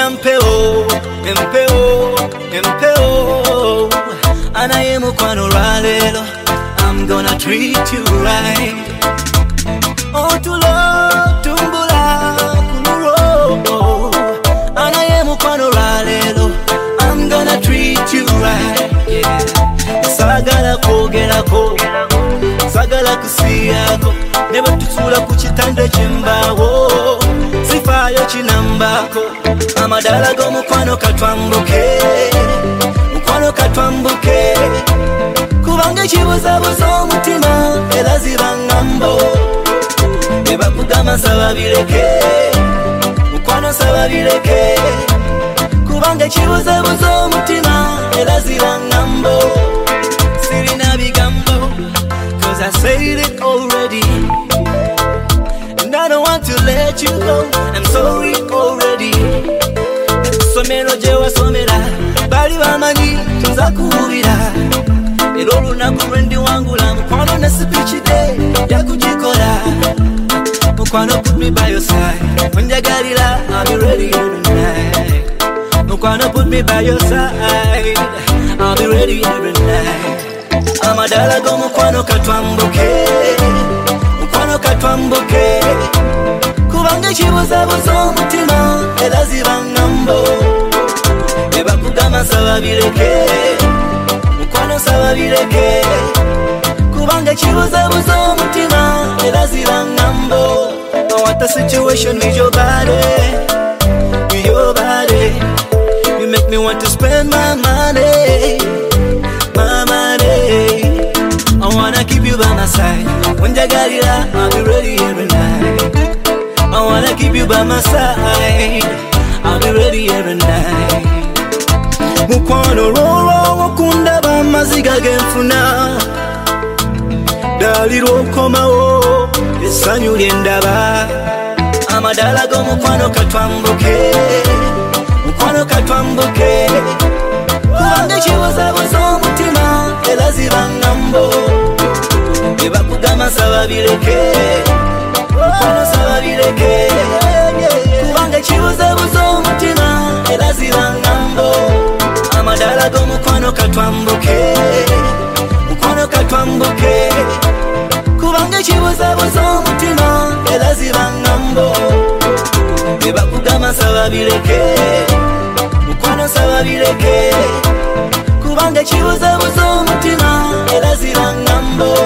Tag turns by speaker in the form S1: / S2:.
S1: mpeo anaye mukwano lwalelo. I'm gonna treat you right. Otulo tumbula kunuro anaye mukwano lwalelo. I'm gonna treat you right. Yeah. Sagala kogerako, sagala kusiyako, neba tutula kuchitande chimbawo, sifayo chinambako. Amadala go mukwano katwambuke, mukwano katwambuke, kubanga chibuzabuza omutima era ziba ngambo. Neba kugama saba bireke, mukwano saba bireke, kubanga chibuzabuza omutima era ziba ngambo. Sirina bigambo, cause I said it already, and I don't want to let you go. I'm sorry already. Somero jewa somera, bali bamanyi tuza kuhubira. Ero lunaku lwendi wangula, mukwano na speech day yakujikola. Mukwano put me by your side, onjagalira I'll be ready every night. Mukwano put me by your side, I'll be ready every night. Amadala go mukwano katwambuke, mukwano katwambuke, kubanga chibuzabuza omutima era ziba ngambo. Neba kugama saba bireke, mukwano saba bireke, kubanga chibuzabuza omutima era ziba ngambo. I want the situation with your body, with your body. You make me want to spend my money, my money. I wanna keep you by my side. When jagalira, I'll be ready every night. I wanna keep you by my side, I'll be ready every night. Mukwano roro wakunda bamaziga genfuna, daliro komawo esanyu lyendaba. Amadala go mukwano katwambuke, mukwano katwambuke, kubanga chibuzabuza omutima era ziba ngambo. Neba kugama saba bireke, mukwano saba bireke, kubanga chibuzabuza omutima era ziba ngambo. Amadala go mukwano katwambuke, mukwano katwambuke, kubanga chibuzabuza omutima era ziba ngambo. Neba kugama saba bireke, mukwano saba bireke, kubanga chibuzabuza omutima era ziba ngambo.